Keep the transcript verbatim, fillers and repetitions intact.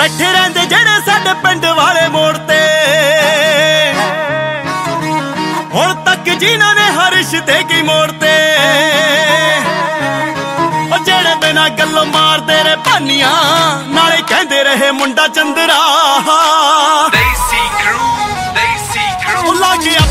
ਬੈਠੇ ਰਹਿੰਦੇ ਜਿਹੜੇ ਸਾਡੇ ਪਿੰਡ ਵਾਲੇ ਮੋੜ ਤੇ। ਹੁਣ ਤੱਕ ਜਿਨ੍ਹਾਂ ਨੇ ਹਰਸ਼ ਦੇ ਕੀ ਮੋੜ ਤੇ, ਉਹ ਜਿਹੜੇ ਬਿਨਾਂ ਗੱਲੋਂ ਮਾਰਦੇ ਰਹੇ ਭਾਨੀਆਂ, ਨਾਲੇ ਕਹਿੰਦੇ ਰਹੇ ਮੁੰਡਾ ਚੰਦਰਾ। ਉਹ ਲੱਗ ਗਿਆ